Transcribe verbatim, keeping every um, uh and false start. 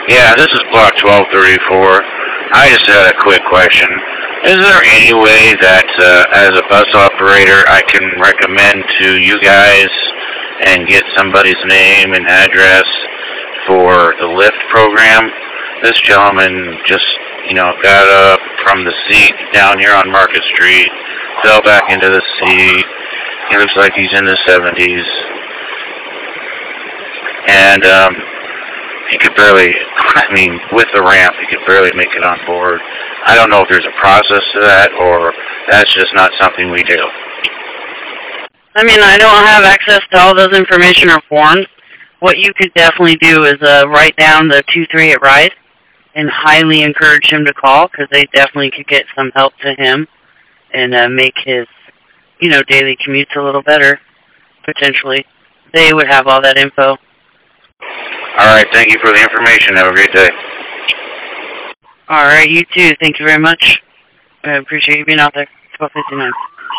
Yeah, this is block twelve thirty-four. I just had a quick question. Is there any way that, uh, as a bus operator, I can recommend to you guys and get somebody's name and address for the Lyft program? This gentleman just, you know, got up from the seat down here on Market Street, fell back into the seat. He looks like he's in his seventies. And, um, he could barely, I mean, with the ramp, he could barely make it on board. I don't know if there's a process to that, or that's just not something we do. I mean, I don't have access to all those information or forms. What you could definitely do is uh, write down the two three at RIDE and highly encourage him to call, because they definitely could get some help to him and uh, make his, you know, daily commutes a little better, potentially. They would have all that info. All right, thank you for the information. Have a great day. All right, you too. Thank you very much. I appreciate you being out there. twelve fifty-nine.